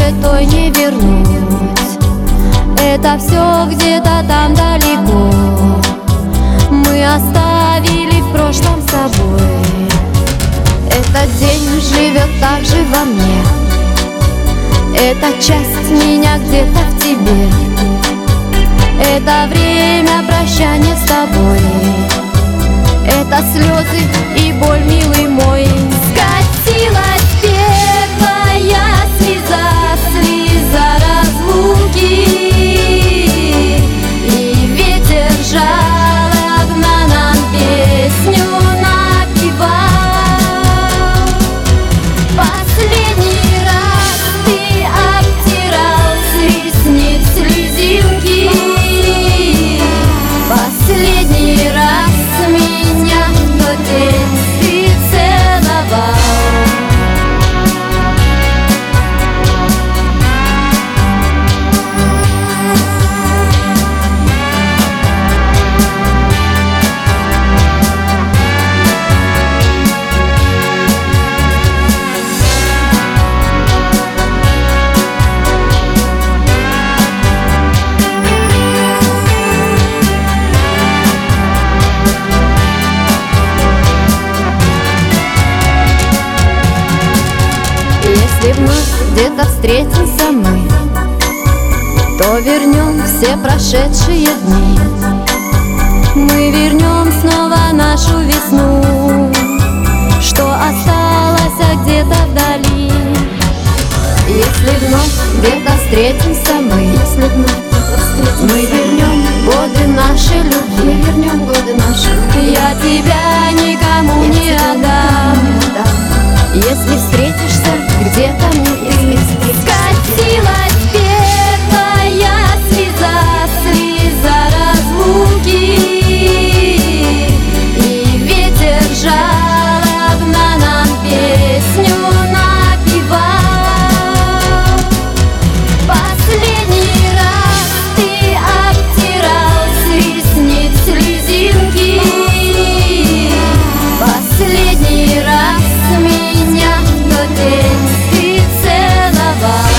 уже той не вернуть. Это все где-то там далеко мы оставили в прошлом с собой. Этот день живет так же во мне, эта часть меня где-то в тебе. Это время прощания с тобой, это слезы и боль, милый мой. Скатилась первая слеза, слеза разлуки, и ветер жалобно нам песню напевал. Последний раз ты обтирал с ресниц слезинки, последний раз меня в тот день ты целовал. Если вновь где-то встретимся мы, то вернем все прошедшие дни. Мы вернем снова нашу весну, что осталось где-то вдали. Если вновь где-то встретимся мы, мы вернем годы нашей любви. Я тебя никому не отдам. Если встретишься где-то мне, скатилась первая слеза, слеза разлуки, и ветер жалобно нам песню напевал. Последний раз ты обтирал с ресниц слезинки, последний раз меня в тот день ты целовал.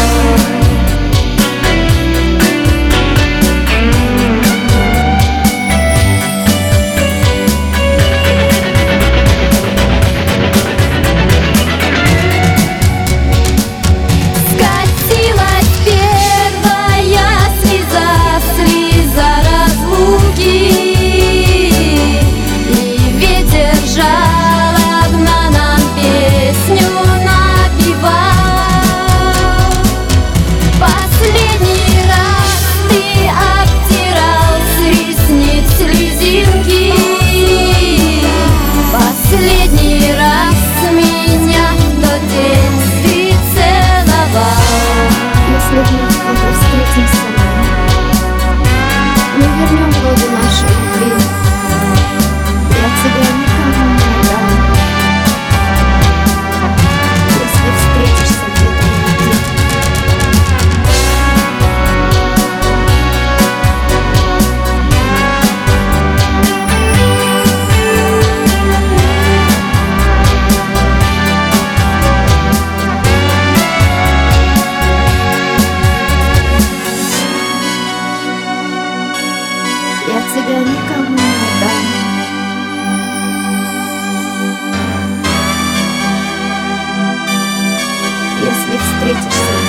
Скатилась первая слеза, слеза разлуки, и ветер жалобно нам песню напевал. Последний раз ты обтирал с ресниц слезинки, последний раз меня в тот день ты целовал. Если вновь где-то встретимся мы вернем годы нашей любви. Я тебя никому не отдам. Если встретишься где-то впереди. Я тебя никому не отдам. Если встретишься